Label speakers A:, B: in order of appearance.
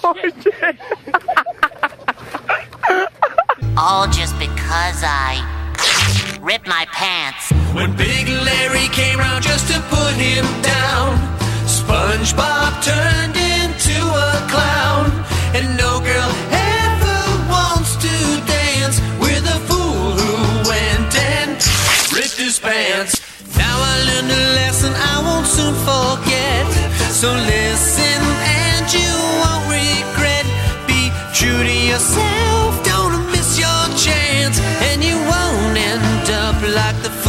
A: shit.
B: All just because I ripped my pants.
C: When Big Larry came round just to put him down, SpongeBob turned into a clown. And no girl ever wants to dance with a fool who went and ripped his pants. Now I learned a lesson I won't soon forget. So listen and you won't regret. Be true to yourself, don't miss your chance, and you won't end up like the fool